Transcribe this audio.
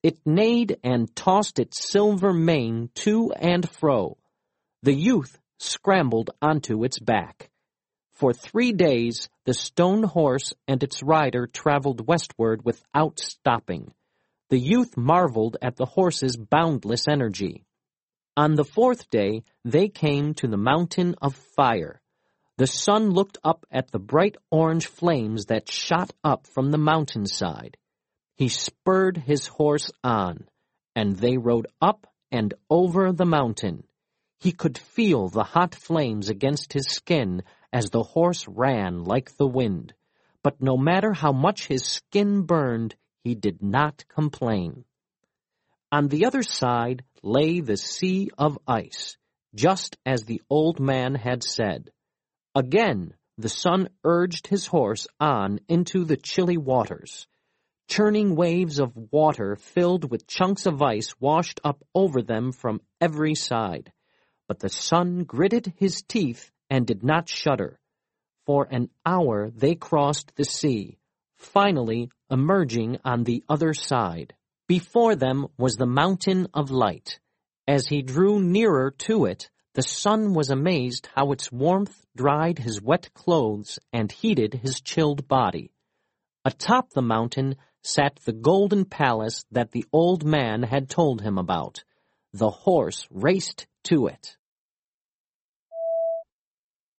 It neighed and tossed its silver mane to and fro. The youth scrambled onto its back. For 3 days the stone horse and its rider traveled westward without stopping. The youth marveled at the horse's boundless energy. On the 4th day they came to the mountain of fire. The sun looked up at the bright orange flames that shot up from the mountainside. He spurred his horse on, and they rode up and over the mountain. He could feel the hot flames against his skin as the horse ran like the wind. But no matter how much his skin burned, he did not complain. On the other side lay the sea of ice, just as the old man had said. Again, the sun urged his horse on into the chilly waters. Churning waves of water filled with chunks of ice washed up over them from every side. But the sun gritted his teeth and did not shudder. For an hour they crossed the sea, finally emerging on the other side. Before them was the mountain of light. As he drew nearer to it, the sun was amazed how its warmth dried his wet clothes and heated his chilled body. Atop the mountain sat the golden palace that the old man had told him about. The horse raced to it.